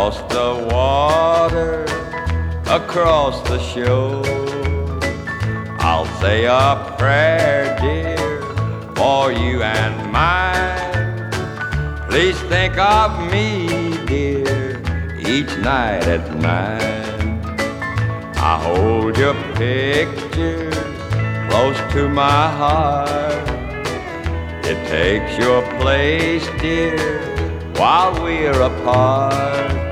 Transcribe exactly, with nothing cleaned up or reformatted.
across the water, across the shore. I'll say a prayer, dear, for you and mine. Please think of me, dear, each night at nine. I hold your picture close to my heart. It takes your place, dear, while we're apart.